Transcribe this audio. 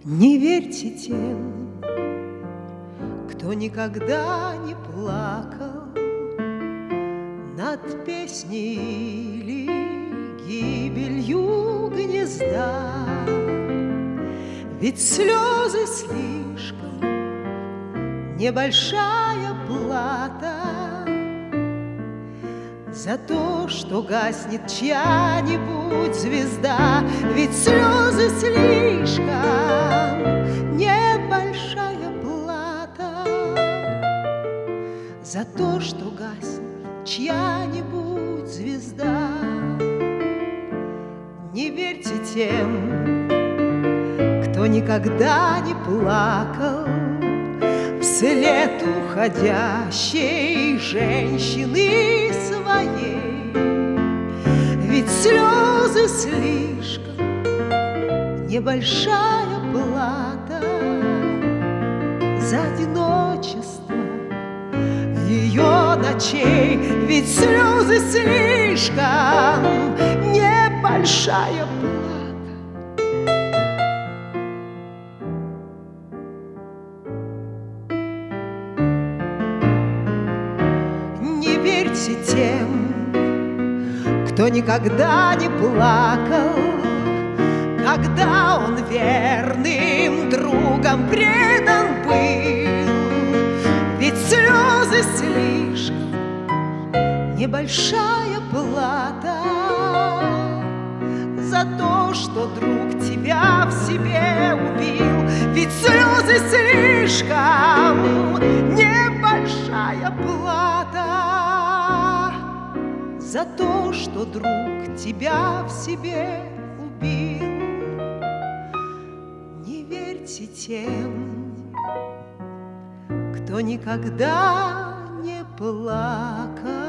Не верьте тем, кто никогда не плакал над песней или гибелью гнезда. Ведь слезы слишком небольшая плата за то, что гаснет чья-нибудь звезда. Ведь слезы слишком небольшая плата за то, что гаснет чья-нибудь звезда. Не верьте тем, кто никогда не плакал вслед уходящей женщины своей. Ведь слезы слишком небольшая плата за одиночество ее ночей. Ведь слезы слишком небольшая плата. Не верьте тем, кто никогда не плакал, когда он верным другом предан был. Ведь слезы слишком небольшая плата за то, что друг тебя в себе убил. Ведь слезы слишком небольшая плата за то, что друг тебя в себе убил. Не верьте тем, кто никогда не плакал.